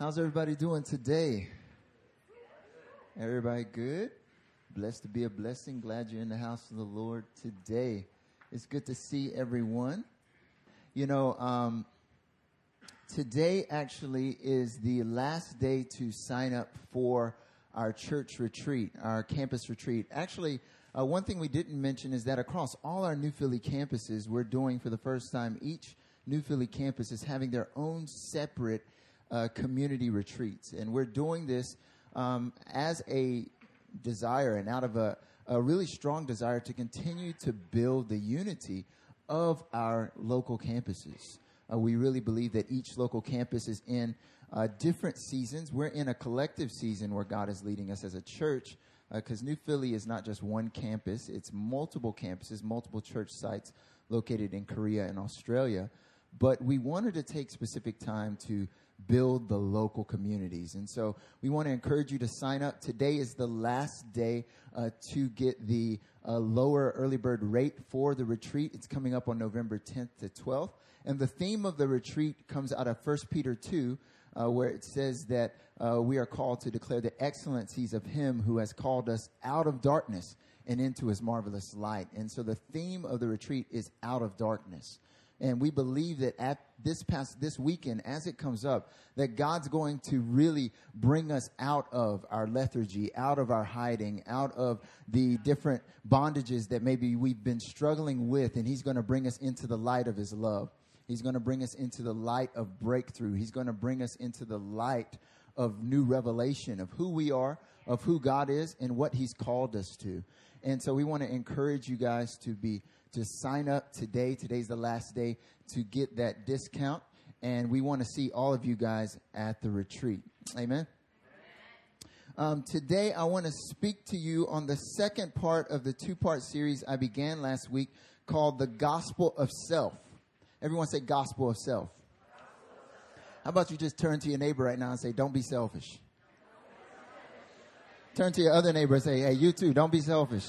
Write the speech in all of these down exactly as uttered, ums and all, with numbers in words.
How's everybody doing today? Everybody good? Blessed to be a blessing. Glad you're in the house of the Lord today. It's good to see everyone. You know, um, today actually is the last day to sign up for our church retreat, our campus retreat. Actually, uh, one thing we didn't mention is that across all our New Philly campuses, we're doing for the first time, each New Philly campus is having their own separate uh, community retreats. And we're doing this um, as a desire and out of a, a really strong desire to continue to build the unity of our local campuses. Uh, we really believe that each local campus is in uh, different seasons. We're in a collective season where God is leading us as a church, because uh, New Philly is not just one campus. It's multiple campuses, multiple church sites located in Korea and Australia. But we wanted to take specific time to build the local communities. And so we want to encourage you to sign up. Today is the last day uh, to get the uh, lower early bird rate for the retreat. It's coming up on November tenth to twelfth. And the theme of the retreat comes out of First Peter two, uh, where it says that uh, we are called to declare the excellencies of him who has called us out of darkness and into his marvelous light. And so the theme of the retreat is out of darkness. And we believe that at this past this weekend, as it comes up, that God's going to really bring us out of our lethargy, out of our hiding, out of the different bondages that maybe we've been struggling with. And he's going to bring us into the light of his love. He's going to bring us into the light of breakthrough. He's going to bring us into the light of new revelation of who we are, of who God is, and what he's called us to. And so we want to encourage you guys to be to sign up today. Today's the last day to get that discount. And we want to see all of you guys at the retreat. Amen. Um, today, I want to speak to you on the second part of the two-part series I began last week called The Gospel of Self. Everyone say Gospel of Self. How about you just turn to your neighbor right now and say, don't be selfish. Turn to your other neighbor and say, hey, you too, don't be selfish.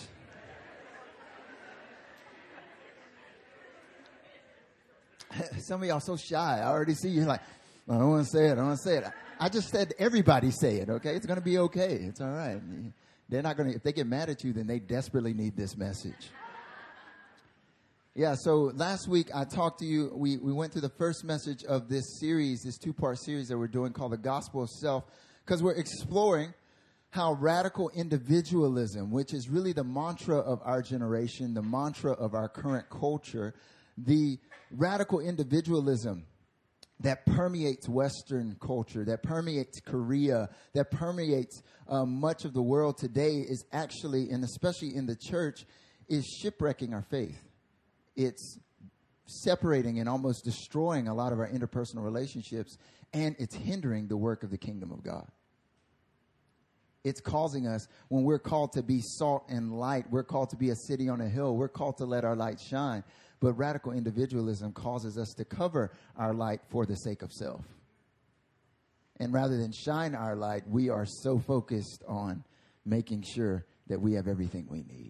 Some of y'all are so shy. I already see you like, I don't want to say it. I don't want to say it. I just said everybody say it, okay? It's going to be okay. It's all right. They're not going to, if they get mad at you, then they desperately need this message. Yeah, so last week I talked to you, we, we went through the first message of this series, this two-part series that we're doing called The Gospel of Self, because we're exploring how radical individualism, which is really the mantra of our generation, the mantra of our current culture, the radical individualism that permeates Western culture, that permeates Korea, that permeates uh, much of the world today is actually, and especially in the church, is shipwrecking our faith. It's separating and almost destroying a lot of our interpersonal relationships, and it's hindering the work of the kingdom of God. It's causing us, when we're called to be salt and light, we're called to be a city on a hill, we're called to let our light shine. But radical individualism causes us to cover our light for the sake of self. And rather than shine our light, we are so focused on making sure that we have everything we need.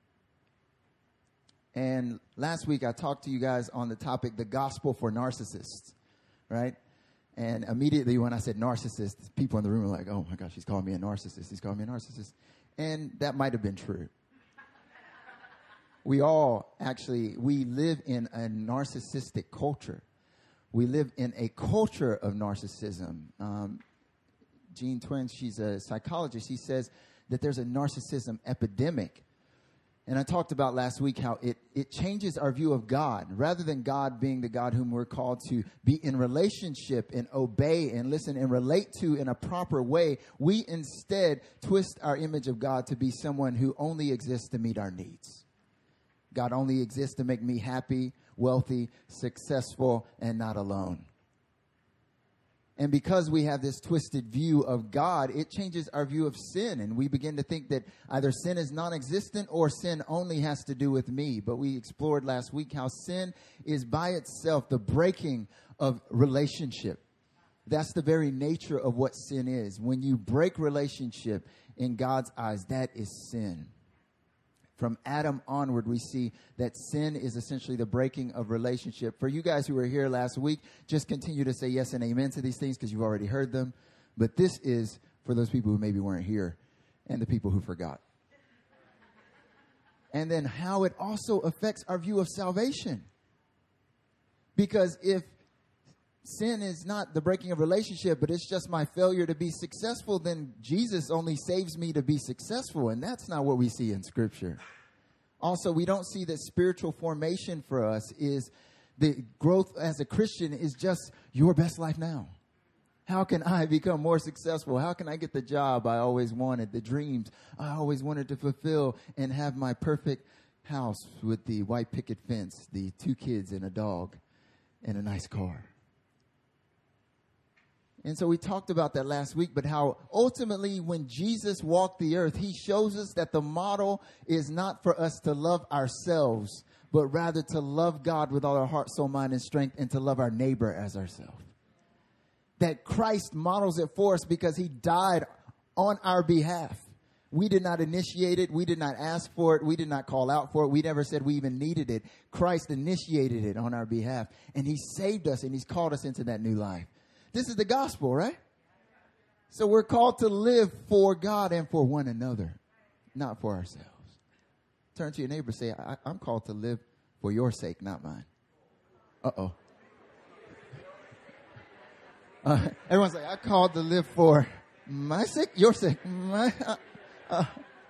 And last week I talked to you guys on the topic, the gospel for narcissists, right? And immediately when I said narcissist, people in the room were like, oh my gosh, he's calling me a narcissist. He's calling me a narcissist. And that might have been true. We all actually, we live in a narcissistic culture. We live in a culture of narcissism. Um, Jean Twenge, she's a psychologist. She says that there's a narcissism epidemic. And I talked about last week how it, it changes our view of God. Rather than God being the God whom we're called to be in relationship and obey and listen and relate to in a proper way, we instead twist our image of God to be someone who only exists to meet our needs. God only exists to make me happy, wealthy, successful, and not alone. And because we have this twisted view of God, it changes our view of sin. And we begin to think that either sin is non-existent or sin only has to do with me. But we explored last week how sin is by itself the breaking of relationship. That's the very nature of what sin is. When you break relationship in God's eyes, that is sin. From Adam onward, we see that sin is essentially the breaking of relationship. For you guys who were here last week, just continue to say yes and amen to these things because you've already heard them. But this is for those people who maybe weren't here and the people who forgot. And then how it also affects our view of salvation. Because if sin is not the breaking of relationship, but it's just my failure to be successful, then Jesus only saves me to be successful. And that's not what we see in Scripture. Also, we don't see that spiritual formation for us is the growth as a Christian is just your best life now. How can I become more successful? How can I get the job I always wanted, the dreams I always wanted to fulfill, and have my perfect house with the white picket fence, the two kids and a dog, and a nice car? And so we talked about that last week, but how ultimately when Jesus walked the earth, he shows us that the model is not for us to love ourselves, but rather to love God with all our heart, soul, mind, and strength, and to love our neighbor as ourselves. That Christ models it for us because he died on our behalf. We did not initiate it. We did not ask for it. We did not call out for it. We never said we even needed it. Christ initiated it on our behalf, and he saved us, and he's called us into that new life. This is the gospel, right? So we're called to live for God and for one another, not for ourselves. Turn to your neighbor and say, I- I'm called to live for your sake, not mine. Uh-oh. Uh, everyone's like, I'm called to live for my sake, your sake, my... Uh, uh.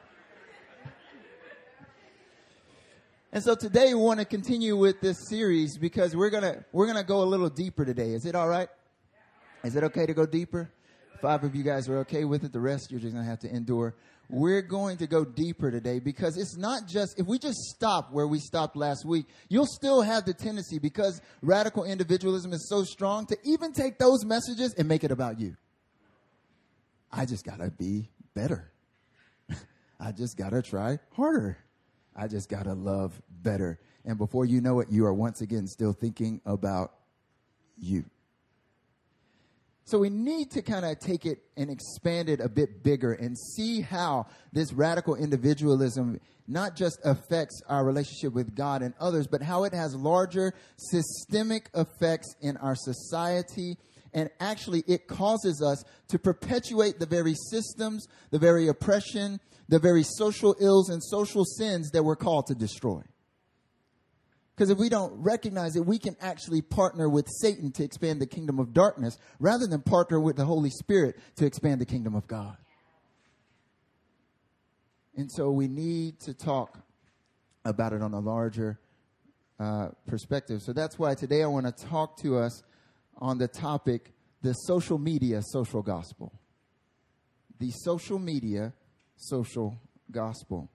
And so today we want to continue with this series because we're gonna we're gonna go a little deeper today. Is it all right? Is it okay to go deeper? Five of you guys are okay with it. The rest you're just gonna have to endure. We're going to go deeper today because it's not just, if we just stop where we stopped last week, you'll still have the tendency, because radical individualism is so strong, to even take those messages and make it about you. I just gotta be better. I just gotta try harder. I just gotta love better. And before you know it, you are once again still thinking about you. So we need to kind of take it and expand it a bit bigger and see how this radical individualism not just affects our relationship with God and others, but how it has larger systemic effects in our society. And actually, it causes us to perpetuate the very systems, the very oppression, the very social ills and social sins that we're called to destroy. Because if we don't recognize it, we can actually partner with Satan to expand the kingdom of darkness rather than partner with the Holy Spirit to expand the kingdom of God. And so we need to talk about it on a larger uh, perspective. So that's why today I want to talk to us on the topic, the social media social gospel. The social media social gospel.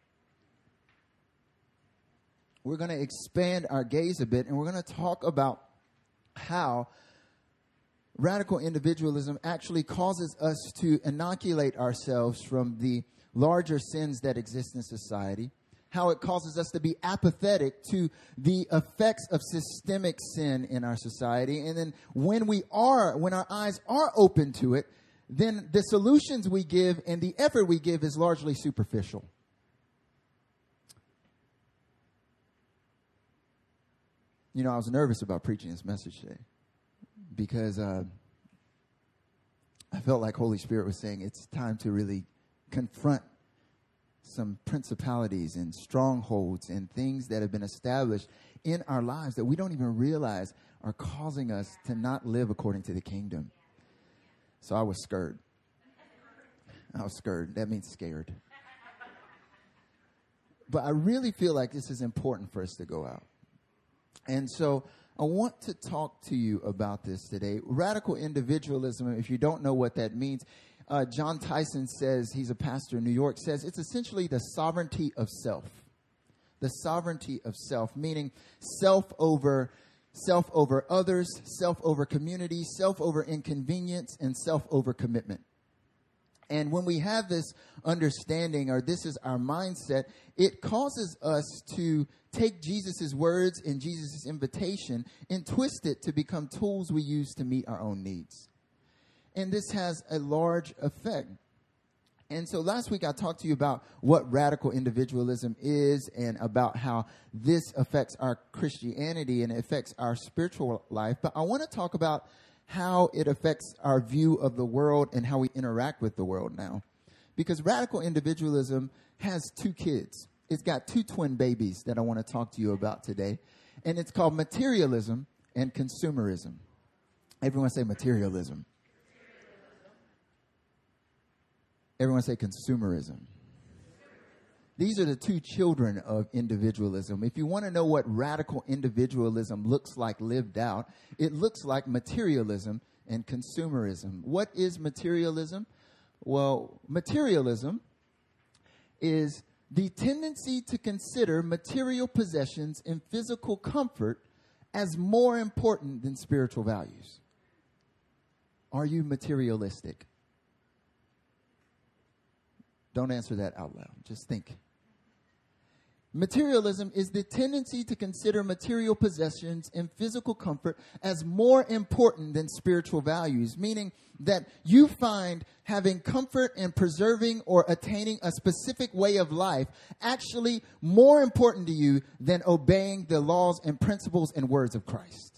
We're going to expand our gaze a bit, and we're going to talk about how radical individualism actually causes us to inoculate ourselves from the larger sins that exist in society, how it causes us to be apathetic to the effects of systemic sin in our society, and then when we are, when our eyes are open to it, then the solutions we give and the effort we give is largely superficial. You know, I was nervous about preaching this message today because uh, I felt like Holy Spirit was saying it's time to really confront some principalities and strongholds and things that have been established in our lives that we don't even realize are causing us to not live according to the kingdom. So I was scared. I was scared. That means scared. But I really feel like this is important for us to go out. And so I want to talk to you about this today. Radical individualism, if you don't know what that means, uh, John Tyson says, he's a pastor in New York, says it's essentially the sovereignty of self. The sovereignty of self, meaning self over self over others, self over community, self over inconvenience, and self over commitment. And when we have this understanding, or this is our mindset, it causes us to take Jesus' words and Jesus' invitation and twist it to become tools we use to meet our own needs. And this has a large effect. And so last week I talked to you about what radical individualism is and about how this affects our Christianity and it affects our spiritual life. But I want to talk about how it affects our view of the world and how we interact with the world now. Because radical individualism has two kids. It's got two twin babies that I want to talk to you about today. And it's called materialism and consumerism. Everyone say materialism. Everyone say consumerism. These are the two children of individualism. If you want to know what radical individualism looks like lived out, it looks like materialism and consumerism. What is materialism? Well, materialism is the tendency to consider material possessions and physical comfort as more important than spiritual values. Are you materialistic? Don't answer that out loud. Just think. Materialism is the tendency to consider material possessions and physical comfort as more important than spiritual values, meaning that you find having comfort and preserving or attaining a specific way of life actually more important to you than obeying the laws and principles and words of Christ.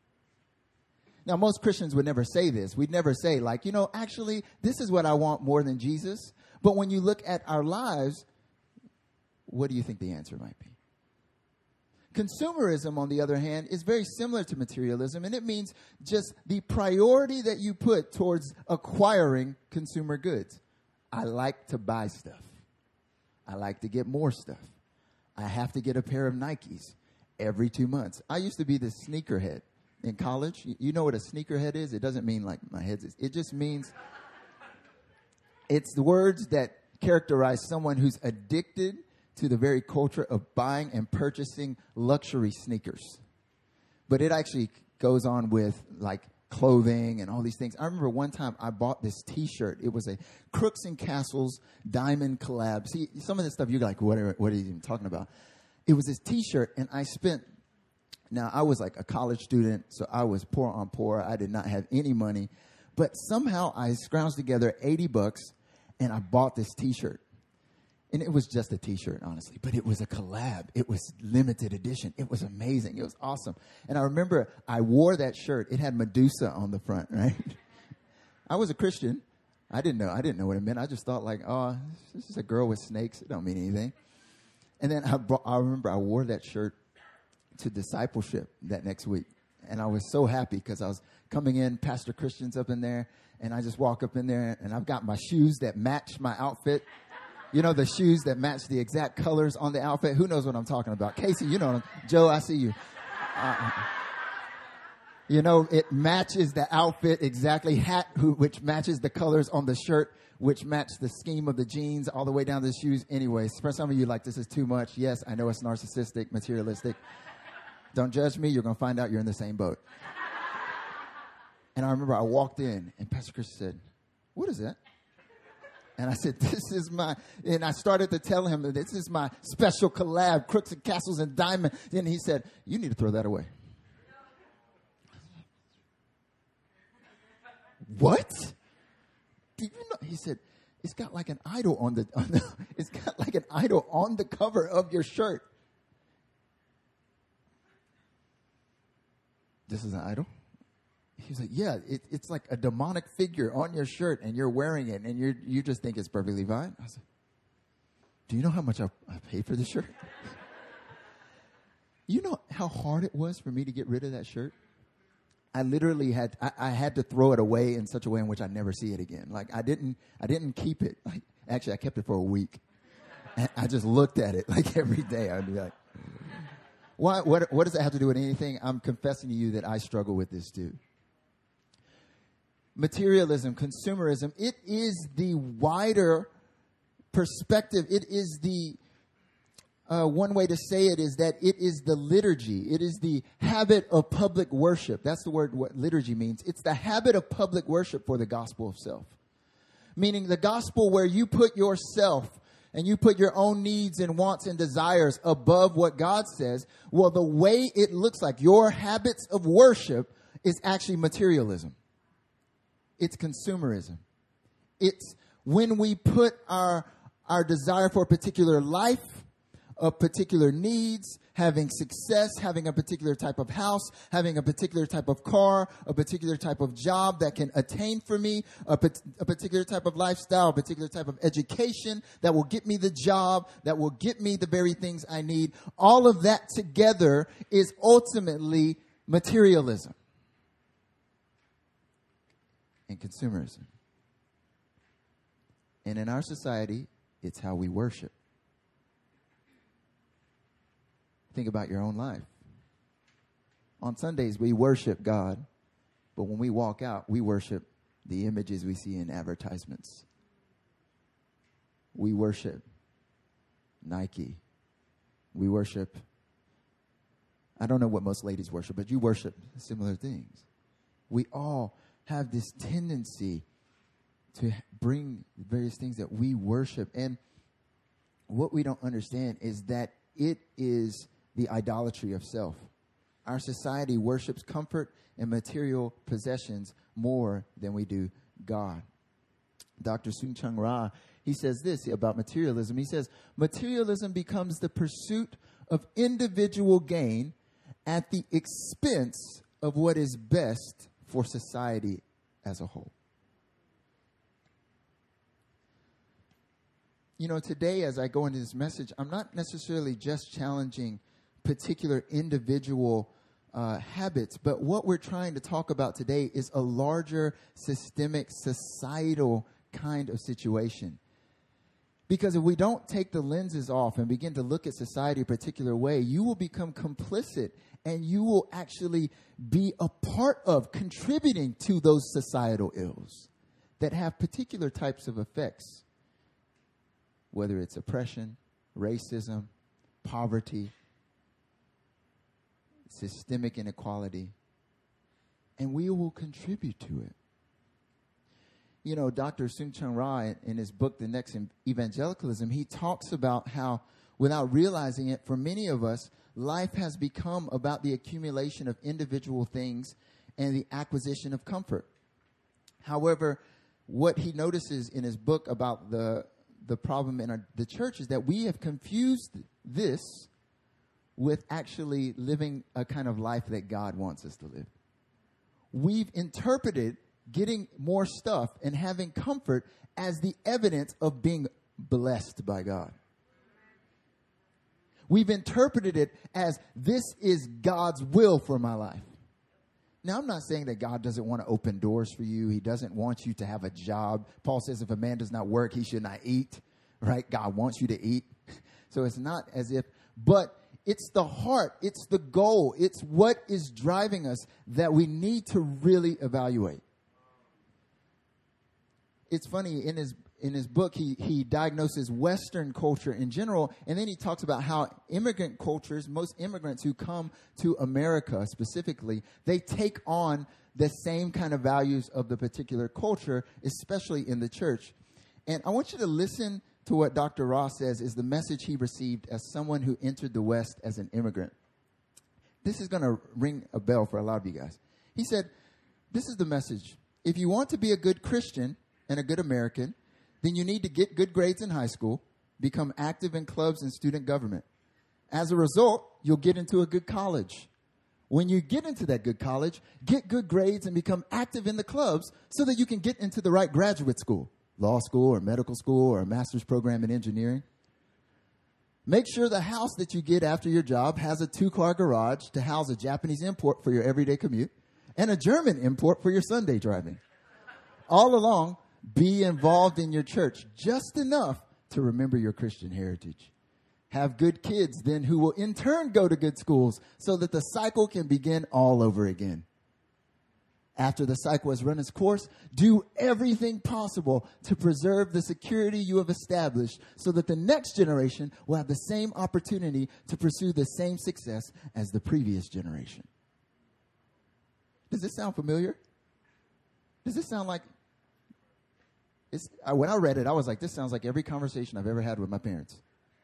Now, most Christians would never say this. We'd never say, like, you know, actually, this is what I want more than Jesus. But when you look at our lives, what do you think the answer might be? Consumerism, on the other hand, is very similar to materialism, and it means just the priority that you put towards acquiring consumer goods. I like to buy stuff. I like to get more stuff. I have to get a pair of Nikes every two months. I used to be the sneakerhead in college. You know what a sneakerhead is? It doesn't mean like my head's. It just means it's the words that characterize someone who's addicted to the very culture of buying and purchasing luxury sneakers. But it actually goes on with like clothing and all these things. I remember one time I bought this T-shirt. It was a Crooks and Castles diamond collab. See, some of this stuff you're like, what are, what are you even talking about? It was this T-shirt, and I spent, now I was like a college student, so I was poor on poor. I did not have any money. But somehow I scrounged together eighty bucks, and I bought this T-shirt. And it was just a T-shirt, honestly. But it was a collab. It was limited edition. It was amazing. It was awesome. And I remember I wore that shirt. It had Medusa on the front, right? I was a Christian. I didn't know. I didn't know what it meant. I just thought like, oh, this is a girl with snakes. It don't mean anything. And then I, brought, I remember I wore that shirt to discipleship that next week. And I was so happy because I was coming in, Pastor Christian's up in there. And I just walk up in there, and I've got my shoes that match my outfit. You know, the shoes that match the exact colors on the outfit. Who knows what I'm talking about? Casey, you know. Joe, I see you. Uh, you know, it matches the outfit exactly. Hat, who, which matches the colors on the shirt, which match the scheme of the jeans all the way down to the shoes. Anyways, for some of you, like, this is too much. Yes, I know it's narcissistic, materialistic. Don't judge me. You're going to find out you're in the same boat. And I remember I walked in, and Pastor Chris said, what is that? And I said, this is my, and I started to tell him that this is my special collab, Crooks and Castles and Diamond. And he said, you need to throw that away. What? Do you know? He said, it's got like an idol on the, on the, it's got like an idol on the cover of your shirt. This is an idol? He was like, yeah, it, it's like a demonic figure on your shirt, and you're wearing it, and you you just think it's perfectly fine. I was like, do you know how much I, I paid for this shirt? You know how hard it was for me to get rid of that shirt? I literally had I, I had to throw it away in such a way in which I never see it again. Like I didn't I didn't keep it. Like actually, I kept it for a week. And I just looked at it like every day. I'd be like, why? What? What does it have to do with anything? I'm confessing to you that I struggle with this too. Materialism, consumerism, it is the wider perspective. It is the, uh, one way to say it is that it is the liturgy. It is the habit of public worship. That's the word what liturgy means. It's the habit of public worship for the gospel of self. Meaning the gospel where you put yourself and you put your own needs and wants and desires above what God says. Well, the way it looks like your habits of worship is actually materialism. It's consumerism. It's when we put our our desire for a particular life, of particular needs, having success, having a particular type of house, having a particular type of car, a particular type of job that can attain for me, a, a particular type of lifestyle, a particular type of education that will get me the job, that will get me the very things I need. All of that together is ultimately materialism and consumerism. And in our society, it's how we worship. Think about your own life. On Sundays, we worship God, but when we walk out, we worship the images we see in advertisements. We worship Nike. We worship, I don't know what most ladies worship, but you worship similar things. We all have this tendency to bring various things that we worship. And what we don't understand is that it is the idolatry of self. Our society worships comfort and material possessions more than we do God. Doctor Soong-Chan Rah, he says this about materialism. He says, materialism becomes the pursuit of individual gain at the expense of what is best for society as a whole. You know, today as I go into this message, I'm not necessarily just challenging particular individual uh, habits, but what we're trying to talk about today is a larger systemic societal kind of situation. Because if we don't take the lenses off and begin to look at society a particular way, you will become complicit and you will actually be a part of contributing to those societal ills that have particular types of effects. Whether it's oppression, racism, poverty, systemic inequality, and we will contribute to it. You know, Doctor Soong-Chan Rah, in his book, The Next Evangelicalism, he talks about how, without realizing it, for many of us, life has become about the accumulation of individual things and the acquisition of comfort. However, what he notices in his book about the the problem in our, the church is that we have confused this with actually living a kind of life that God wants us to live. We've interpreted getting more stuff and having comfort as the evidence of being blessed by God. We've interpreted it as this is God's will for my life. Now, I'm not saying that God doesn't want to open doors for you. He doesn't want you to have a job. Paul says if a man does not work, he should not eat, right? God wants you to eat. So it's not as if, but it's the heart. It's the goal. It's what is driving us that we need to really evaluate. It's funny, in his in his book, he, he diagnoses Western culture in general, and then he talks about how immigrant cultures, most immigrants who come to America specifically, they take on the same kind of values of the particular culture, especially in the church. And I want you to listen to what Doctor Rah says is the message he received as someone who entered the West as an immigrant. This is going to ring a bell for a lot of you guys. He said, this is the message. If you want to be a good Christian and a good American, then you need to get good grades in high school, become active in clubs and student government. As a result, you'll get into a good college. When you get into that good college, get good grades and become active in the clubs so that you can get into the right graduate school, law school or medical school or a master's program in engineering. Make sure the house that you get after your job has a two-car garage to house a Japanese import for your everyday commute and a German import for your Sunday driving. All along, be involved in your church just enough to remember your Christian heritage. Have good kids then who will in turn go to good schools so that the cycle can begin all over again. After the cycle has run its course, do everything possible to preserve the security you have established so that the next generation will have the same opportunity to pursue the same success as the previous generation. Does this sound familiar? Does this sound like... It's, I, when I read it, I was like, this sounds like every conversation I've ever had with my parents.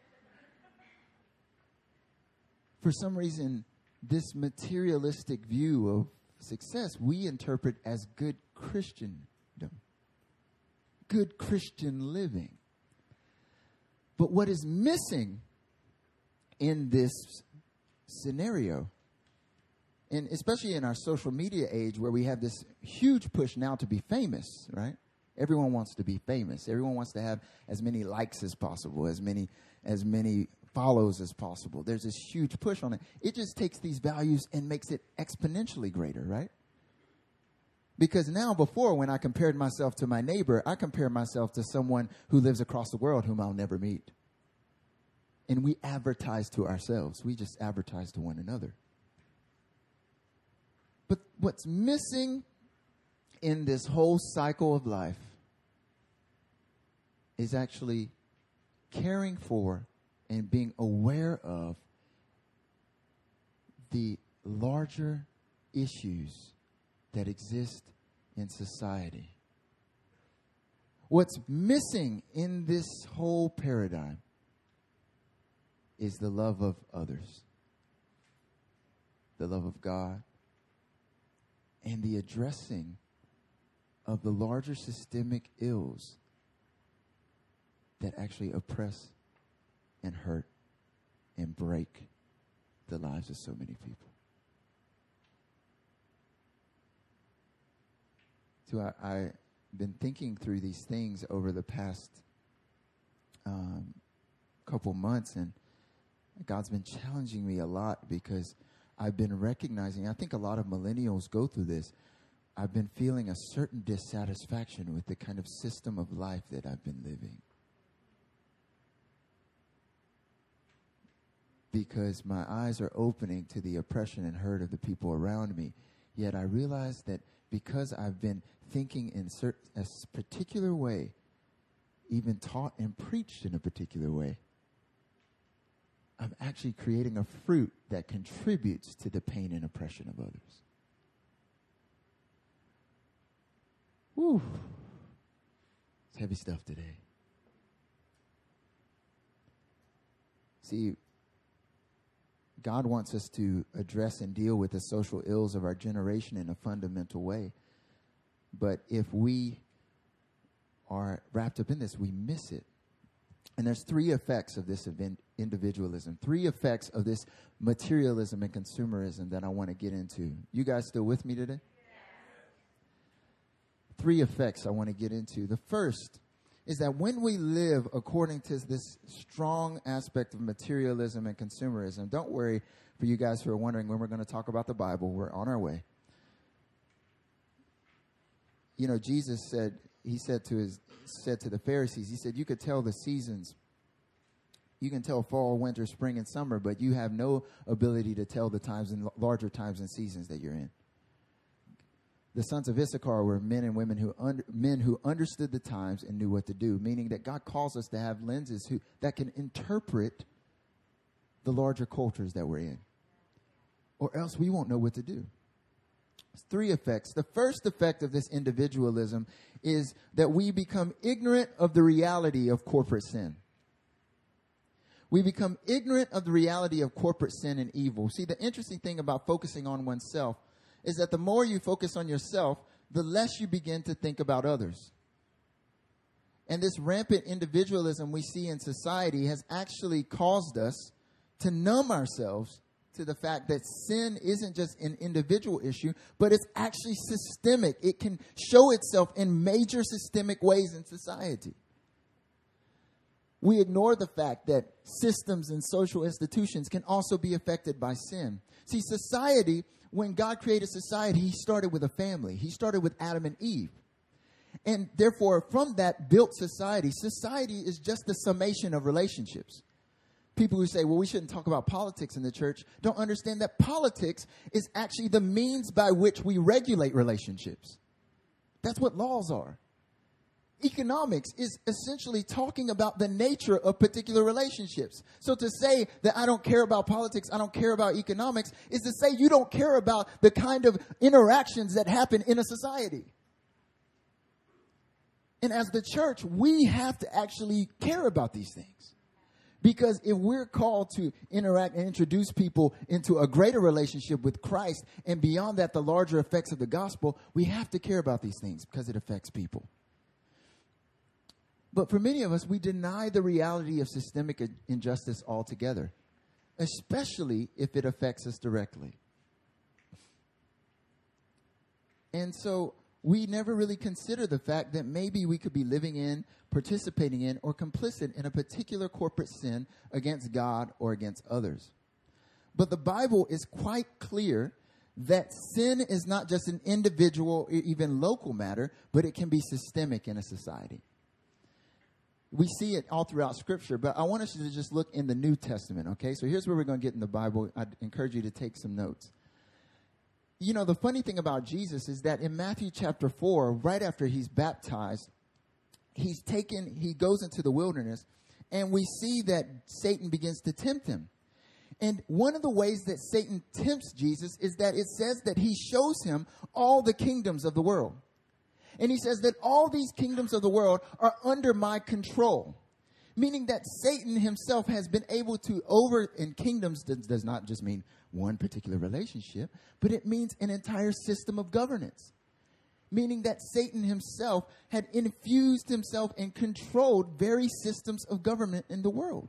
For some reason, this materialistic view of success we interpret as good Christendom. good Christian living. But what is missing in this scenario, and especially in our social media age where we have this huge push now to be famous, right? Everyone wants to be famous. Everyone wants to have as many likes as possible, as many as many follows as possible. There's this huge push on it. It just takes these values and makes it exponentially greater, right? Because now before, when I compared myself to my neighbor, I compare myself to someone who lives across the world whom I'll never meet. And we advertise to ourselves. We just advertise to one another. But what's missing in this whole cycle of life is actually caring for and being aware of the larger issues that exist in society. What's missing in this whole paradigm is the love of others, the love of God, and the addressing of the larger systemic ills that actually oppress and hurt and break the lives of so many people. So I, I've been thinking through these things over the past um, couple months, and God's been challenging me a lot because I've been recognizing, I think a lot of millennials go through this, I've been feeling a certain dissatisfaction with the kind of system of life that I've been living. Because my eyes are opening to the oppression and hurt of the people around me. Yet I realize that because I've been thinking in cert- a particular way, even taught and preached in a particular way, I'm actually creating a fruit that contributes to the pain and oppression of others. Whew. It's heavy stuff today. See, God wants us to address and deal with the social ills of our generation in a fundamental way. But if we are wrapped up in this, we miss it. And there's three effects of this event, individualism, three effects of this materialism and consumerism that I want to get into. You guys still with me today? Three effects I want to get into. The first is that when we live according to this strong aspect of materialism and consumerism, don't worry for you guys who are wondering when we're going to talk about the Bible. We're on our way. You know, Jesus said, he said to his said to the Pharisees, he said, you could tell the seasons. You can tell fall, winter, spring, and summer, but you have no ability to tell the times and larger times and seasons that you're in. The sons of Issachar were men and women who under, men who understood the times and knew what to do, meaning that God calls us to have lenses who that can interpret the larger cultures that we're in, or else we won't know what to do. It's three effects. The first effect of this individualism is that we become ignorant of the reality of corporate sin. We become ignorant of the reality of corporate sin and evil. See, the interesting thing about focusing on oneself is that the more you focus on yourself, the less you begin to think about others. And this rampant individualism we see in society has actually caused us to numb ourselves to the fact that sin isn't just an individual issue, but it's actually systemic. It can show itself in major systemic ways in society. We ignore the fact that systems and social institutions can also be affected by sin. See, society, when God created society, he started with a family. He started with Adam and Eve. And therefore, from that built society, society is just the summation of relationships. People who say, well, we shouldn't talk about politics in the church don't understand that politics is actually the means by which we regulate relationships. That's what laws are. Economics is essentially talking about the nature of particular relationships. So to say that I don't care about politics, I don't care about economics, is to say you don't care about the kind of interactions that happen in a society. And as the church, we have to actually care about these things. Because if we're called to interact and introduce people into a greater relationship with Christ, and beyond that, the larger effects of the gospel, we have to care about these things because it affects people. But for many of us, we deny the reality of systemic injustice altogether, especially if it affects us directly. And so we never really consider the fact that maybe we could be living in, participating in, or complicit in a particular corporate sin against God or against others. But the Bible is quite clear that sin is not just an individual or even local matter, but it can be systemic in a society. We see it all throughout Scripture, but I want us to just look in the New Testament, okay? So here's where we're going to get in the Bible. I'd encourage you to take some notes. You know, the funny thing about Jesus is that in Matthew chapter four, right after he's baptized, he's taken, he goes into the wilderness, and we see that Satan begins to tempt him. And one of the ways that Satan tempts Jesus is that it says that he shows him all the kingdoms of the world. And he says that all these kingdoms of the world are under my control. Meaning that Satan himself has been able to over, and kingdoms does, does not just mean one particular relationship, but it means an entire system of governance. Meaning that Satan himself had infused himself and controlled very systems of government in the world.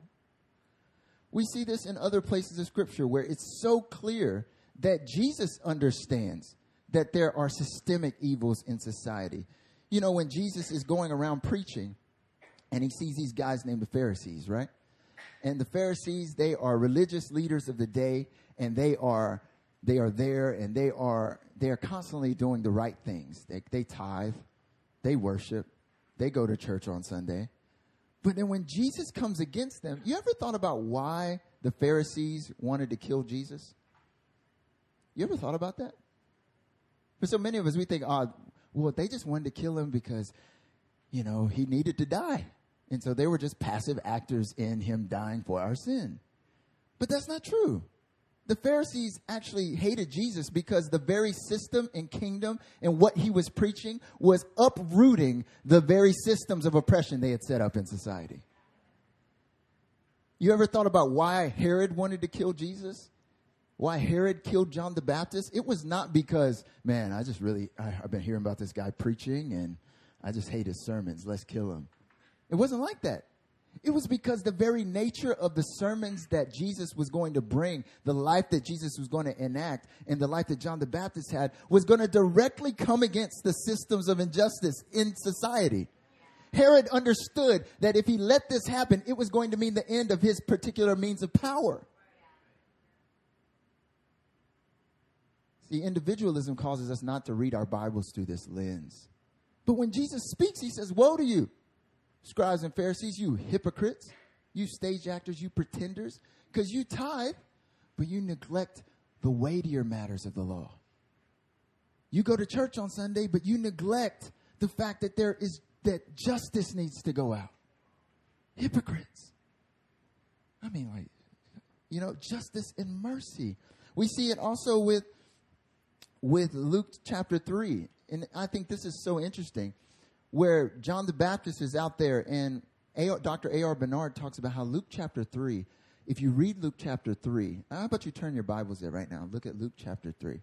We see this in other places of Scripture where it's so clear that Jesus understands that there are systemic evils in society. You know, when Jesus is going around preaching and he sees these guys named the Pharisees, right? And the Pharisees, they are religious leaders of the day, and they are they are there, and they are they are constantly doing the right things. They they tithe, they worship, they go to church on Sunday. But then when Jesus comes against them, you ever thought about why the Pharisees wanted to kill Jesus? You ever thought about that? For so many of us, we think, oh, well, they just wanted to kill him because, you know, he needed to die. And so they were just passive actors in him dying for our sin. But that's not true. The Pharisees actually hated Jesus because the very system and kingdom and what he was preaching was uprooting the very systems of oppression they had set up in society. You ever thought about why Herod wanted to kill Jesus? Why Herod killed John the Baptist? It was not because, man, I just really, I, I've been hearing about this guy preaching and I just hate his sermons. Let's kill him. It wasn't like that. It was because the very nature of the sermons that Jesus was going to bring, the life that Jesus was going to enact, and the life that John the Baptist had, was going to directly come against the systems of injustice in society. Herod understood that if he let this happen, it was going to mean the end of his particular means of power. See, individualism causes us not to read our Bibles through this lens. But when Jesus speaks, he says, woe to you, scribes and Pharisees, you hypocrites, you stage actors, you pretenders, because you tithe, but you neglect the weightier matters of the law. You go to church on Sunday, but you neglect the fact that there is, that justice needs to go out. Hypocrites. I mean, like, you know, justice and mercy. We see it also with, with Luke chapter three. And I think this is so interesting, where John the Baptist is out there, and Doctor A R Bernard talks about how Luke chapter three, if you read Luke chapter three, how about you turn your Bibles there right now? Look at Luke chapter three.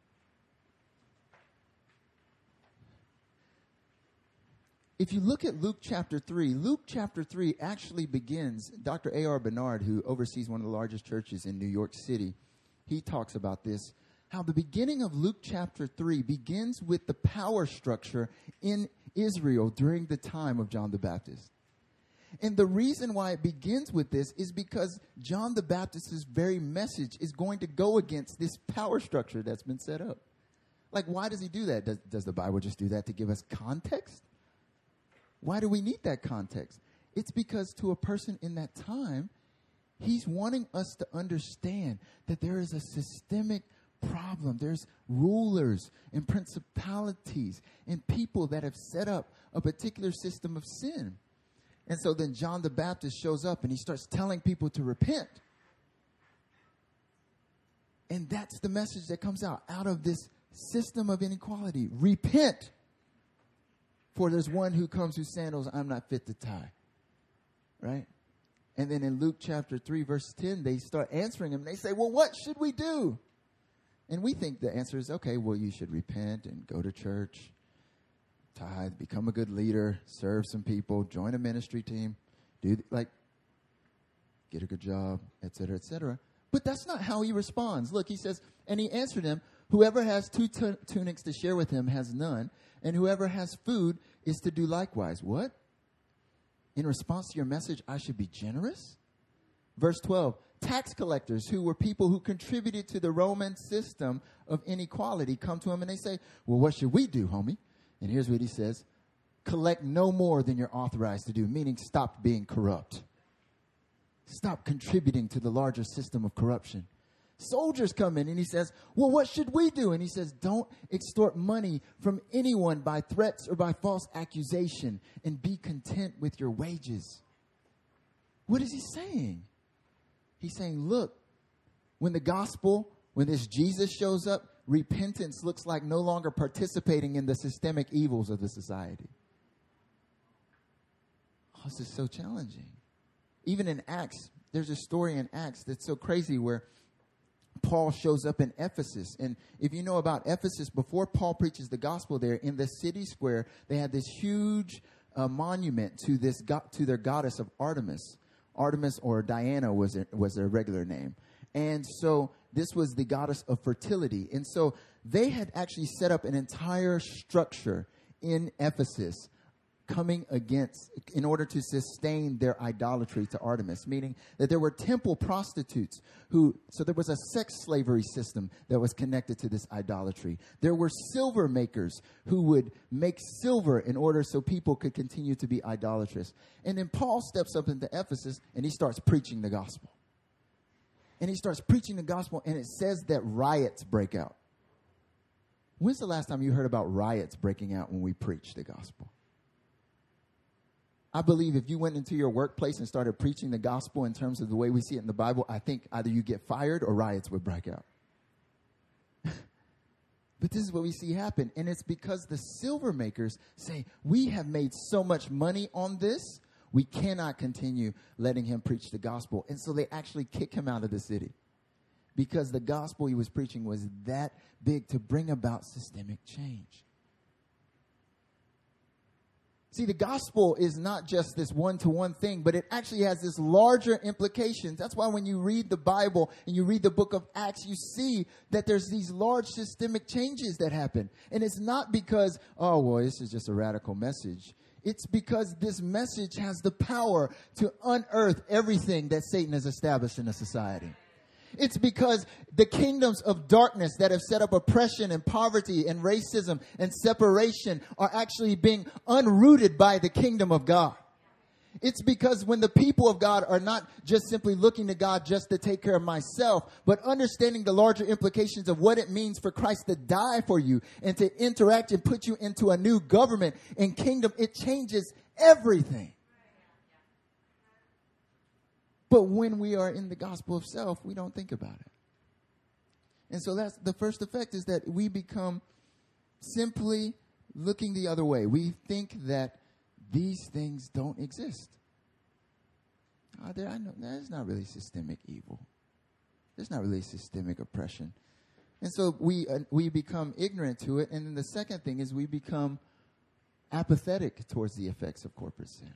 If you look at Luke chapter three, Luke chapter three actually begins, Doctor A R Bernard, who oversees one of the largest churches in New York City, he talks about this, how the beginning of Luke chapter three begins with the power structure in Israel during the time of John the Baptist. And the reason why it begins with this is because John the Baptist's very message is going to go against this power structure that's been set up. Like, why does he do that? Does, does the Bible just do that to give us context? Why do we need that context? It's because to a person in that time, he's wanting us to understand that there is a systemic problem. There's rulers and principalities and people that have set up a particular system of sin. And so then John the Baptist shows up and he starts telling people to repent. And that's the message that comes out, out of this system of inequality. Repent, for there's one who comes whose sandals I'm not fit to tie. Right? And then in Luke chapter three, verse ten, they start answering him. They say, well, what should we do? And we think the answer is, okay, well, you should repent and go to church. tithe, become a good leader, serve some people, join a ministry team, do th- like, get a good job, et cetera, et cetera. But that's not how he responds. Look, he says, and he answered him, whoever has two t- tunics to share with him has none, and whoever has food is to do likewise. What? In response to your message, I should be generous? Verse twelve, tax collectors, who were people who contributed to the Roman system of inequality, come to him and they say, well, what should we do, homie? And here's what he says, collect no more than you're authorized to do, meaning stop being corrupt. Stop contributing to the larger system of corruption. Soldiers come in and he says, well, what should we do? And he says, don't extort money from anyone by threats or by false accusation, and be content with your wages. What is he saying? He's saying, look, when the gospel, when this Jesus shows up, repentance looks like no longer participating in the systemic evils of the society. Oh, this is so challenging. Even in Acts, there's a story in Acts that's so crazy where Paul shows up in Ephesus. And if you know about Ephesus, before Paul preaches the gospel there, in the city square, they had this huge uh, monument to this go- to their goddess of Artemis. Artemis, or Diana was a, was their regular name. And so this was the goddess of fertility. And so they had actually set up an entire structure in Ephesus coming against, in order to sustain their idolatry to Artemis, meaning that there were temple prostitutes who, so there was a sex slavery system that was connected to this idolatry. There were silver makers who would make silver in order so people could continue to be idolatrous. And then Paul steps up into Ephesus and he starts preaching the gospel. And he starts preaching the gospel, and it says that riots break out. When's the last time you heard about riots breaking out when we preach the gospel? I believe if you went into your workplace and started preaching the gospel in terms of the way we see it in the Bible, I think either you get fired or riots would break out. But this is what we see happen. And it's because the silver makers say, we have made so much money on this, we cannot continue letting him preach the gospel. And so they actually kick him out of the city because the gospel he was preaching was that big to bring about systemic change. See, the gospel is not just this one-to-one thing, but it actually has this larger implications. That's why when you read the Bible and you read the book of Acts, you see that there's these large systemic changes that happen. And it's not because, oh, well, this is just a radical message. It's because this message has the power to unearth everything that Satan has established in a society. It's because the kingdoms of darkness that have set up oppression and poverty and racism and separation are actually being unrooted by the kingdom of God. It's because when the people of God are not just simply looking to God just to take care of myself, but understanding the larger implications of what it means for Christ to die for you and to interact and put you into a new government and kingdom, it changes everything. But when we are in the gospel of self, we don't think about it. And so that's the first effect, is that we become simply looking the other way. We think that these things don't exist. Oh, there, I know, there's not really systemic evil. There's not really systemic oppression. And so we uh, we become ignorant to it. And then the second thing is we become apathetic towards the effects of corporate sin.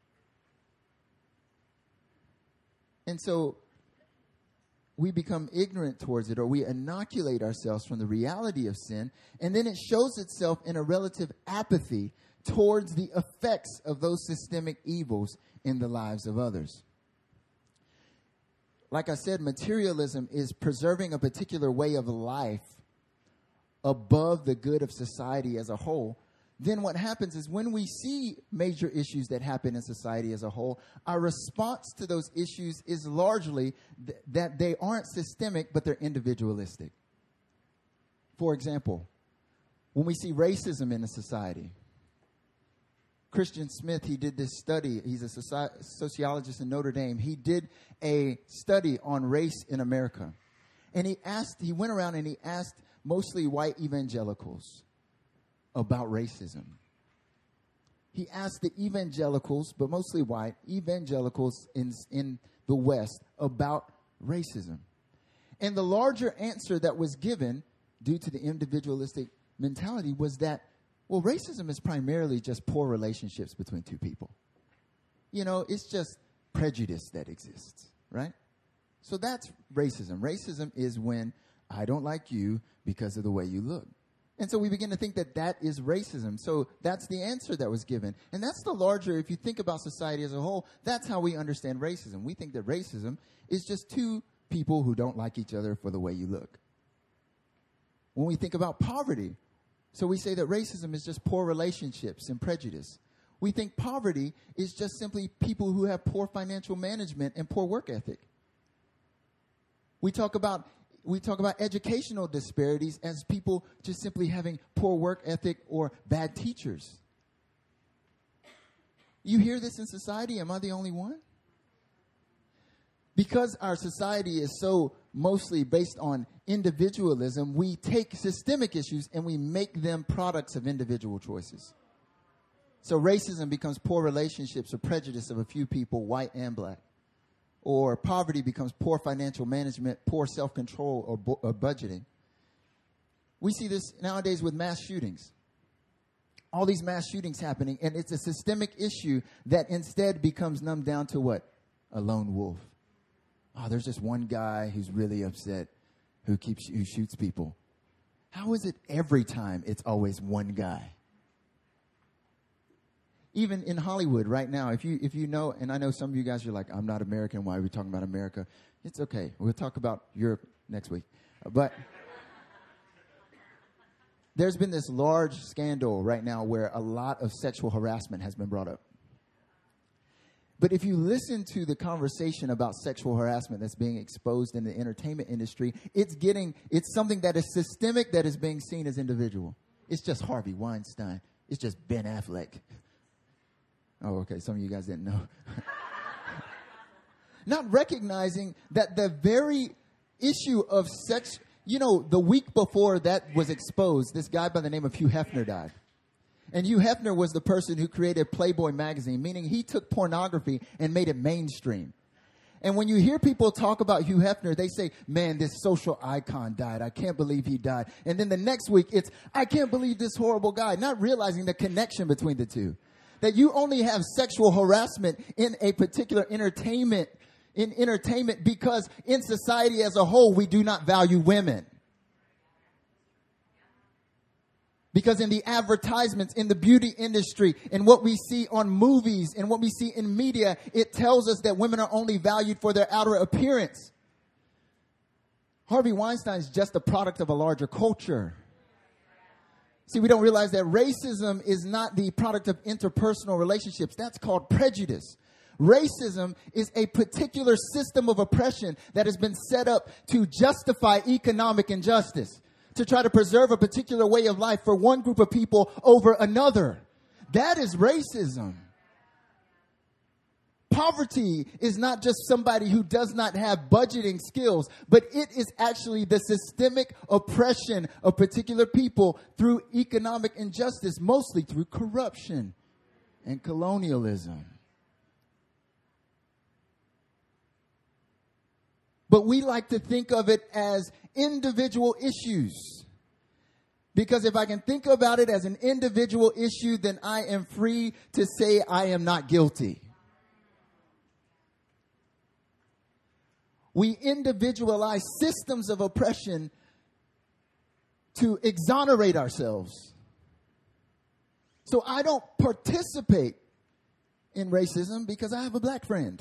And so we become ignorant towards it, or we inoculate ourselves from the reality of sin, and then it shows itself in a relative apathy towards the effects of those systemic evils in the lives of others. Like I said, materialism is preserving a particular way of life above the good of society as a whole. Then what happens is when we see major issues that happen in society as a whole, our response to those issues is largely th- that they aren't systemic, but they're individualistic. For example, when we see racism in a society, Christian Smith, he did this study. He's a soci- sociologist in Notre Dame. He did a study on race in America. And he asked, he went around and he asked mostly white evangelicals about racism. He asked the evangelicals, but mostly white evangelicals in, in the West, about racism. And the larger answer that was given, due to the individualistic mentality, was that Well, racism is primarily just poor relationships between two people. You know, it's just prejudice that exists, right? So that's racism. Racism is when I don't like you because of the way you look. And so we begin to think that that is racism. So that's the answer that was given. And that's the larger, if you think about society as a whole, that's how we understand racism. We think that racism is just two people who don't like each other for the way you look. When we think about poverty, so we say that racism is just poor relationships and prejudice. We think poverty is just simply people who have poor financial management and poor work ethic. We talk about We talk about educational disparities as people just simply having poor work ethic or bad teachers. You hear this in society? Am I the only one? Because our society is so mostly based on individualism, we take systemic issues and we make them products of individual choices. So racism becomes poor relationships or prejudice of a few people, white and black. Or poverty becomes poor financial management, poor self-control, or, bu- or budgeting. We see this nowadays with mass shootings. All these mass shootings happening, and it's a systemic issue that instead becomes numbed down to what? A lone wolf. Oh, there's just one guy who's really upset who keeps who shoots people. How is it every time it's always one guy? Even in Hollywood right now, if you if you know, and I know some of you guys are like, I'm not American, why are we talking about America? It's okay. We'll talk about Europe next week. But there's been this large scandal right now where a lot of sexual harassment has been brought up. But if you listen to the conversation about sexual harassment that's being exposed in the entertainment industry, it's getting, it's something that is systemic that is being seen as individual. It's just Harvey Weinstein. It's just Ben Affleck. Oh, okay. Some of you guys didn't know. Not recognizing that the very issue of sex, you know, the week before that was exposed, this guy by the name of Hugh Hefner died. And Hugh Hefner was the person who created Playboy magazine, meaning he took pornography and made it mainstream. And when you hear people talk about Hugh Hefner, they say, man, this social icon died. I can't believe he died. And then the next week, it's, I can't believe this horrible guy, not realizing the connection between the two. That you only have sexual harassment in a particular entertainment, in entertainment because in society as a whole, we do not value women. Because in the advertisements, in the beauty industry, and what we see on movies and what we see in media, it tells us that women are only valued for their outer appearance. Harvey Weinstein is just a product of a larger culture. See, we don't realize that racism is not the product of interpersonal relationships. That's called prejudice. Racism is a particular system of oppression that has been set up to justify economic injustice, to try to preserve a particular way of life for one group of people over another. That is racism. Poverty is not just somebody who does not have budgeting skills, but it is actually the systemic oppression of particular people through economic injustice, mostly through corruption and colonialism. But we like to think of it as individual issues. Because if I can think about it as an individual issue, then I am free to say I am not guilty. We individualize systems of oppression to exonerate ourselves. So I don't participate in racism because I have a black friend.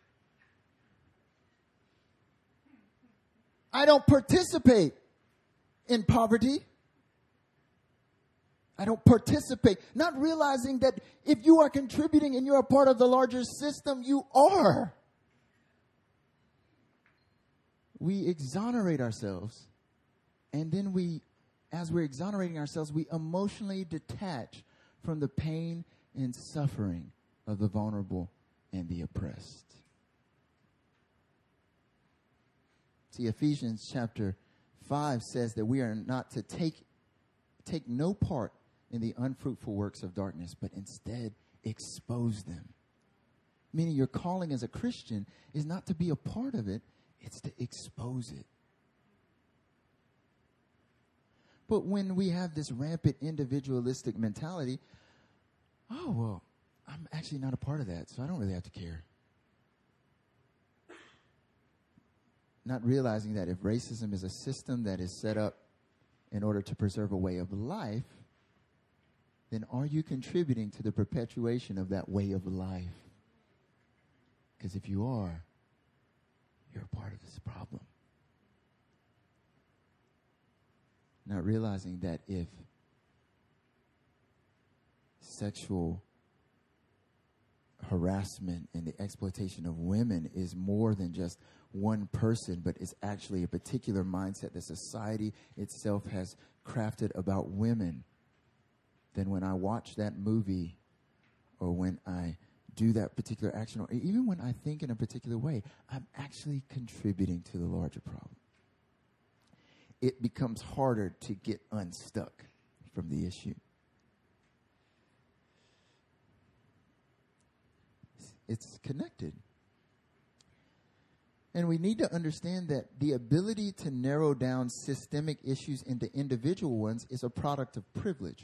I don't participate in poverty. I don't participate. Not realizing that if you are contributing and you're a part of the larger system, you are. We exonerate ourselves, and then we, as we're exonerating ourselves, we emotionally detach from the pain and suffering of the vulnerable and the oppressed. See, Ephesians chapter five says that we are not to take, take no part in the unfruitful works of darkness, but instead expose them. Meaning your calling as a Christian is not to be a part of it, it's to expose it. But when we have this rampant individualistic mentality, oh, well, I'm actually not a part of that, so I don't really have to care. Not realizing that if racism is a system that is set up in order to preserve a way of life, then are you contributing to the perpetuation of that way of life? Because if you are, you're a part of this problem. Not realizing that if sexual harassment and the exploitation of women is more than just one person, but it's actually a particular mindset that society itself has crafted about women, then when I watch that movie or when I do that particular action, or even when I think in a particular way, I'm actually contributing to the larger problem. It becomes harder to get unstuck from the issue. It's connected. And we need to understand that the ability to narrow down systemic issues into individual ones is a product of privilege.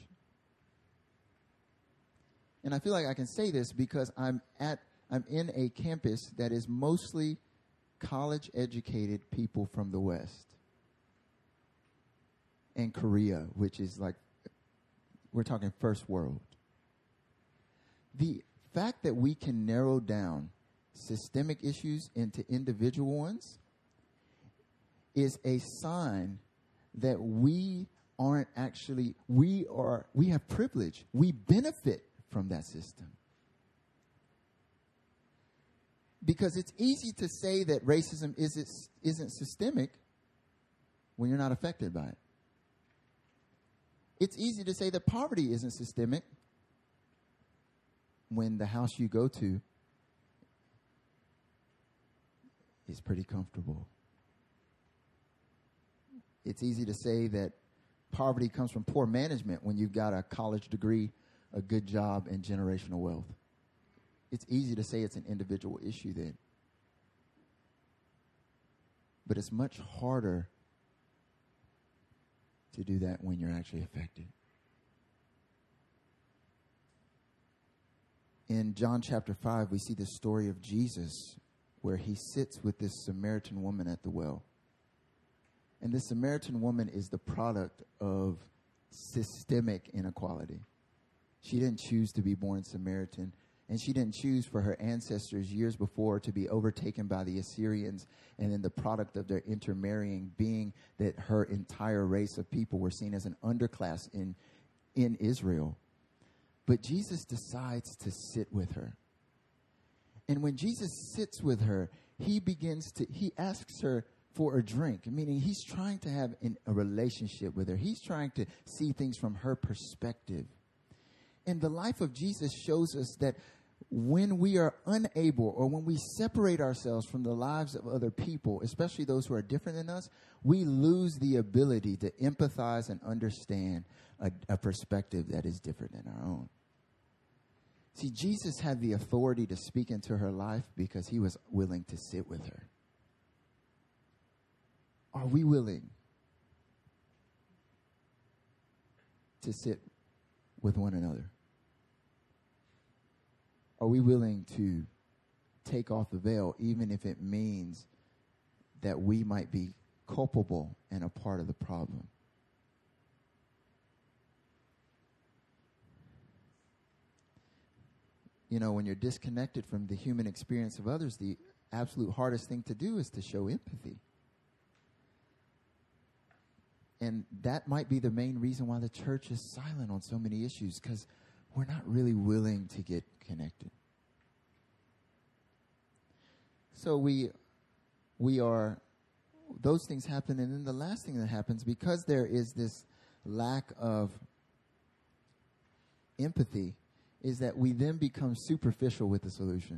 And I feel like I can say this because I'm at I'm in a campus that is mostly college-educated people from the West. And Korea, which is like, we're talking first world. The fact that we can narrow down systemic issues into individual ones is a sign that we aren't actually, we are, we have privilege. We benefit from that system. Because it's easy to say that racism isn't, isn't systemic when you're not affected by it. It's easy to say that poverty isn't systemic when the house you go to is pretty comfortable. It's easy to say that poverty comes from poor management when you've got a college degree, a good job, and generational wealth. It's easy to say it's an individual issue then. But it's much harder to do that when you're actually affected. In John chapter five, we see the story of Jesus where he sits with this Samaritan woman at the well. And this Samaritan woman is the product of systemic inequality. She didn't choose to be born Samaritan, and she didn't choose for her ancestors years before to be overtaken by the Assyrians, and then the product of their intermarrying being that her entire race of people were seen as an underclass in, in Israel. But Jesus decides to sit with her. And when Jesus sits with her, he begins to, he asks her for a drink, meaning he's trying to have an, a relationship with her. He's trying to see things from her perspective. And the life of Jesus shows us that when we are unable or when we separate ourselves from the lives of other people, especially those who are different than us, we lose the ability to empathize and understand a, a perspective that is different than our own. See, Jesus had the authority to speak into her life because he was willing to sit with her. Are we willing to sit with one another? Are we willing to take off the veil, even if it means that we might be culpable and a part of the problem? You know, when you're disconnected from the human experience of others, the absolute hardest thing to do is to show empathy. And that might be the main reason why the church is silent on so many issues, because we're not really willing to get connected. So we we are, those things happen, and then the last thing that happens, because there is this lack of empathy, is that we then become superficial with the solution.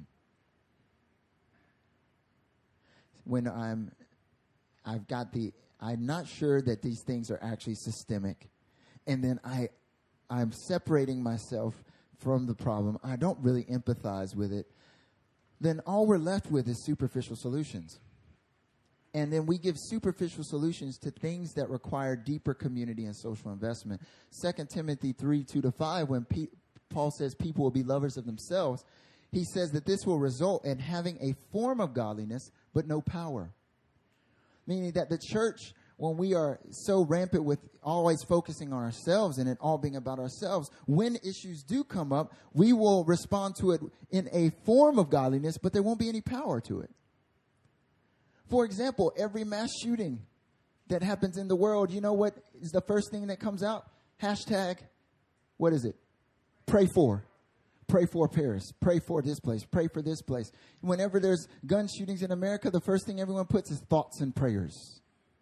When I'm, I've got the, I'm not sure that these things are actually systemic, and then I, I'm separating myself from the problem. I don't really empathize with it. Then all we're left with is superficial solutions. And then we give superficial solutions to things that require deeper community and social investment. Second Timothy three, two to five, when P- Paul says people will be lovers of themselves, he says that this will result in having a form of godliness, but no power. Meaning that the church, when we are so rampant with always focusing on ourselves and it all being about ourselves, when issues do come up, we will respond to it in a form of godliness, but there won't be any power to it. For example, every mass shooting that happens in the world, you know what is the first thing that comes out? Hashtag, what is it? Pray for. Pray for Paris. Pray for this place. Pray for this place. Whenever there's gun shootings in America, the first thing everyone puts is thoughts and prayers.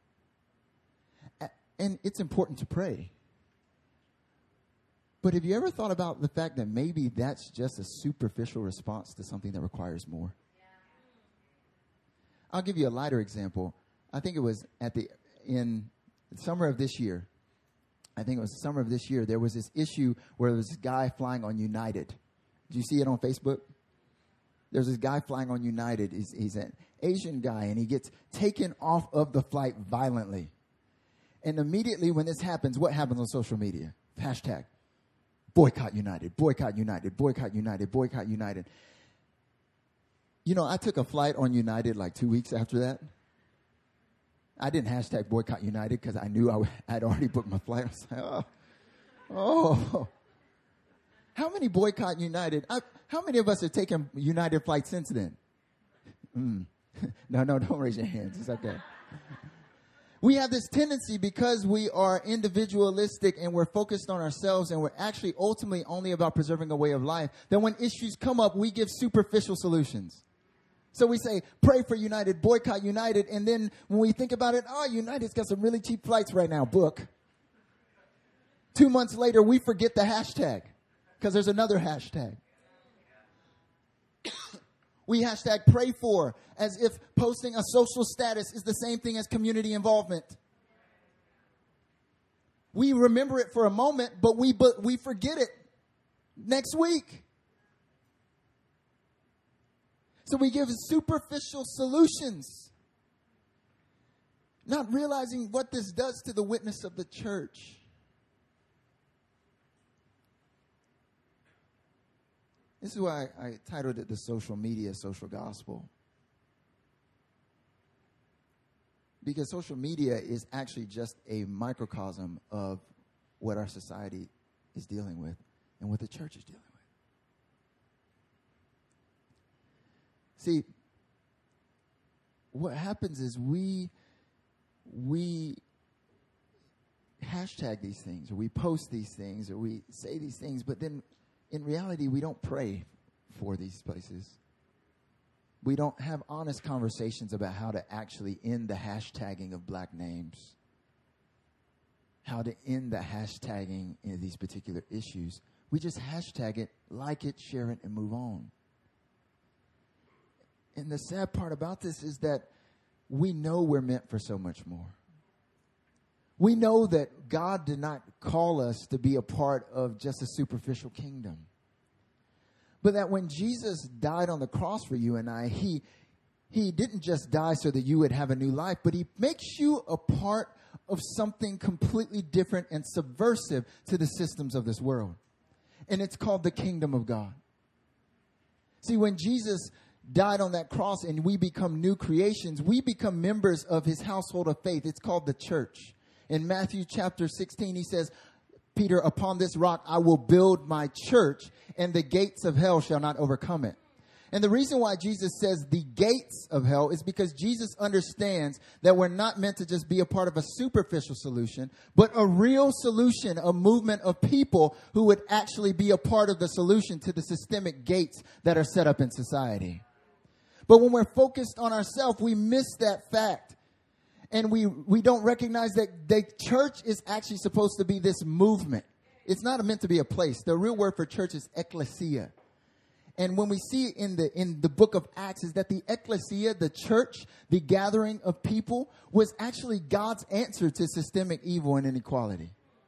And it's important to pray. But have you ever thought about the fact that maybe that's just a superficial response to something that requires more? I'll give you a lighter example. I think it was at the in the summer of this year. I think it was the summer of this year. There was this issue where there was this guy flying on United. Did you see it on Facebook? There's this guy flying on United. He's, he's an Asian guy, and he gets taken off of the flight violently. And immediately when this happens, what happens on social media? Hashtag, boycott United, boycott United, boycott United, boycott United. You know, I took a flight on United like two weeks after that. I didn't hashtag boycott United because I knew I had already booked my flight. I was like, oh, oh. How many boycott United? I, how many of us have taken United flights since then? Mm. No, no, don't raise your hands. It's okay. We have this tendency because we are individualistic and we're focused on ourselves and we're actually ultimately only about preserving a way of life, that when issues come up, we give superficial solutions. So we say, pray for United, boycott United. And then when we think about it, oh, United's got some really cheap flights right now. Book. Two months later, we forget the hashtag because there's another hashtag. We hashtag pray for as if posting a social status is the same thing as community involvement. We remember it for a moment, but we but we forget it next week. So we give superficial solutions, not realizing what this does to the witness of the church. This is why I titled it The Social Media Social Gospel. Because social media is actually just a microcosm of what our society is dealing with and what the church is dealing with. See, what happens is we we hashtag these things, or we post these things, or we say these things, but then in reality, we don't pray for these places. We don't have honest conversations about how to actually end the hashtagging of black names, how to end the hashtagging in these particular issues. We just hashtag it, like it, share it, and move on. And the sad part about this is that we know we're meant for so much more. We know that God did not call us to be a part of just a superficial kingdom. But that when Jesus died on the cross for you and I, he, he didn't just die so that you would have a new life, but he makes you a part of something completely different and subversive to the systems of this world. And it's called the kingdom of God. See, when Jesus died on that cross and we become new creations, we become members of his household of faith. It's called the church. In Matthew chapter sixteen, he says, Peter, upon this rock I will build my church, and the gates of hell shall not overcome it. And the reason why Jesus says the gates of hell is because Jesus understands that we're not meant to just be a part of a superficial solution, but a real solution, a movement of people who would actually be a part of the solution to the systemic gates that are set up in society. But when we're focused on ourselves, we miss that fact. And we, we don't recognize that the church is actually supposed to be this movement. It's not meant to be a place. The real word for church is ecclesia. And when we see in the in the book of Acts is that the ecclesia, the church, the gathering of people, was actually God's answer to systemic evil and inequality.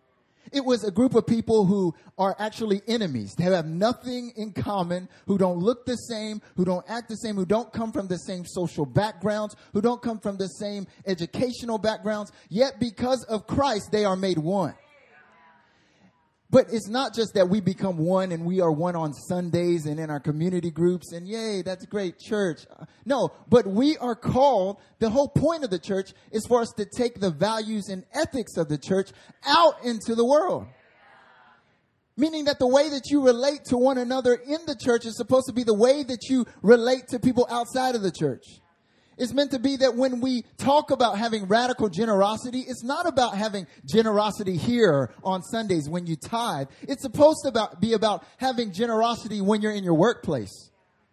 It was a group of people who are actually enemies. They have nothing in common, who don't look the same, who don't act the same, who don't come from the same social backgrounds, who don't come from the same educational backgrounds. Yet because of Christ, they are made one. But it's not just that we become one and we are one on Sundays and in our community groups and yay, that's great, church. No, but we are called, the whole point of the church is for us to take the values and ethics of the church out into the world. Meaning that the way that you relate to one another in the church is supposed to be the way that you relate to people outside of the church. It's meant to be that when we talk about having radical generosity, it's not about having generosity here on Sundays when you tithe. It's supposed to about, be about having generosity when you're in your workplace.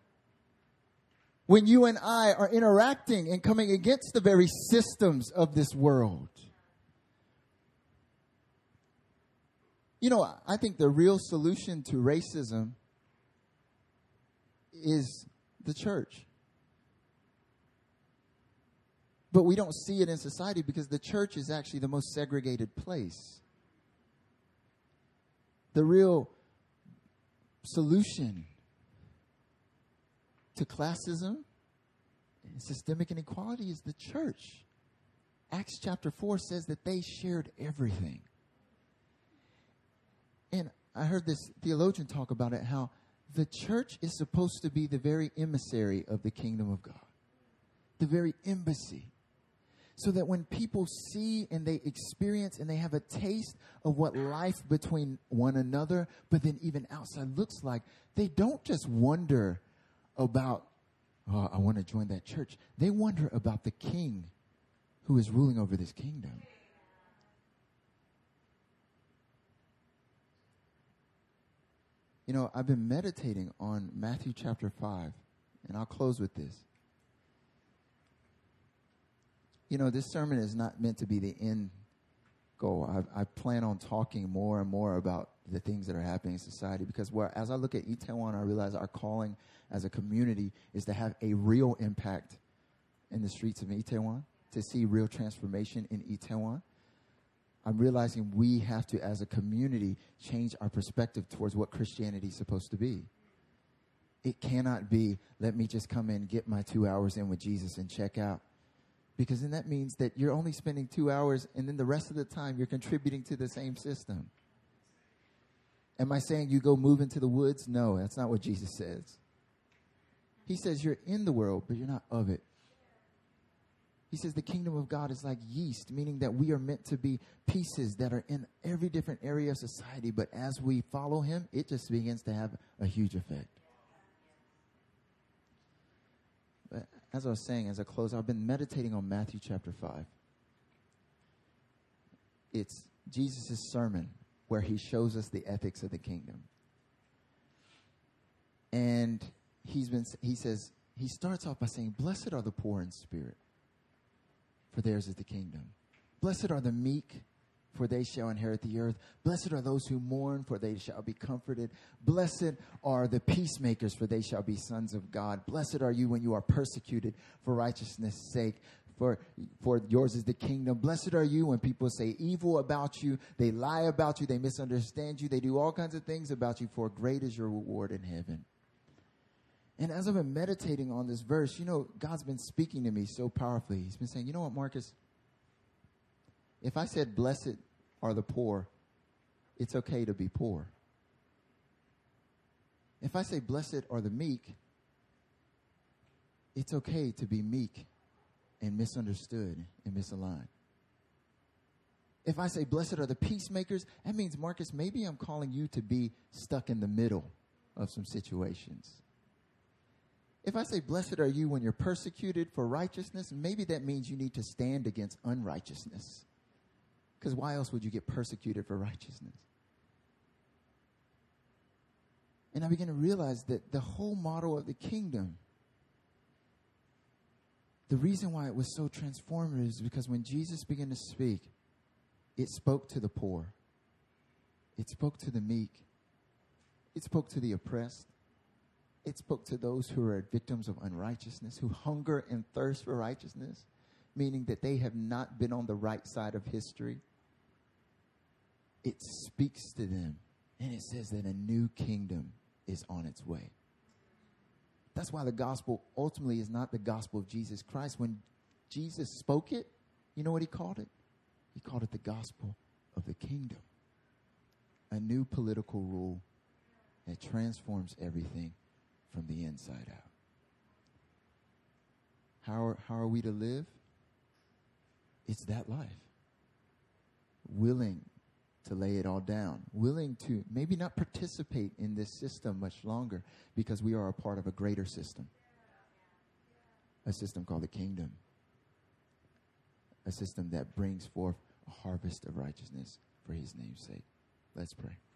When you and I are interacting and coming against the very systems of this world. You know, I think the real solution to racism is the church. But we don't see it in society because the church is actually the most segregated place. The real solution to classism and systemic inequality is the church. Acts chapter four says that they shared everything. And I heard this theologian talk about it, how the church is supposed to be the very emissary of the kingdom of God. The very embassy. So that when people see and they experience and they have a taste of what life between one another, but then even outside looks like, they don't just wonder about, oh, I want to join that church. They wonder about the king who is ruling over this kingdom. You know, I've been meditating on Matthew chapter five, and I'll close with this. You know, this sermon is not meant to be the end goal. I, I plan on talking more and more about the things that are happening in society because where, as I look at Itaewon, I realize our calling as a community is to have a real impact in the streets of Itaewon, to see real transformation in Itaewon. I'm realizing we have to, as a community, change our perspective towards what Christianity is supposed to be. It cannot be, let me just come in, get my two hours in with Jesus and check out. Because then that means that you're only spending two hours and then the rest of the time you're contributing to the same system. Am I saying you go move into the woods? No, that's not what Jesus says. He says you're in the world, but you're not of it. He says the kingdom of God is like yeast, meaning that we are meant to be pieces that are in every different area of society. But as we follow him, it just begins to have a huge effect. But as I was saying, as I close, I've been meditating on Matthew chapter five. It's Jesus' sermon where he shows us the ethics of the kingdom. And he's been, he says, he starts off by saying, blessed are the poor in spirit, for theirs is the kingdom. Blessed are the meek, for they shall inherit the earth. Blessed are those who mourn, for they shall be comforted. Blessed are the peacemakers, for they shall be sons of God. Blessed are you when you are persecuted for righteousness' sake, for, for yours is the kingdom. Blessed are you when people say evil about you, they lie about you, they misunderstand you, they do all kinds of things about you, for great is your reward in heaven. And as I've been meditating on this verse, you know, God's been speaking to me so powerfully. He's been saying, you know what, Marcus? If I said, blessed are the poor, it's okay to be poor. If I say, blessed are the meek, it's okay to be meek and misunderstood and misaligned. If I say, blessed are the peacemakers, that means, Marcus, maybe I'm calling you to be stuck in the middle of some situations. If I say, blessed are you when you're persecuted for righteousness, maybe that means you need to stand against unrighteousness. Because why else would you get persecuted for righteousness? And I begin to realize that the whole model of the kingdom, the reason why it was so transformative is because when Jesus began to speak, it spoke to the poor. It spoke to the meek. It spoke to the oppressed. It spoke to those who are victims of unrighteousness, who hunger and thirst for righteousness, meaning that they have not been on the right side of history. it speaks to them. And it says that a new kingdom is on its way. That's why the gospel ultimately is not the gospel of Jesus Christ. When Jesus spoke it, you know what he called it? He called it the gospel of the kingdom. A new political rule that transforms everything from the inside out. How are, how are we to live? It's that life. Willing to lay it all down. Willing to maybe not participate in this system much longer because we are a part of a greater system. A system called the kingdom. A system that brings forth a harvest of righteousness for his name's sake. Let's pray.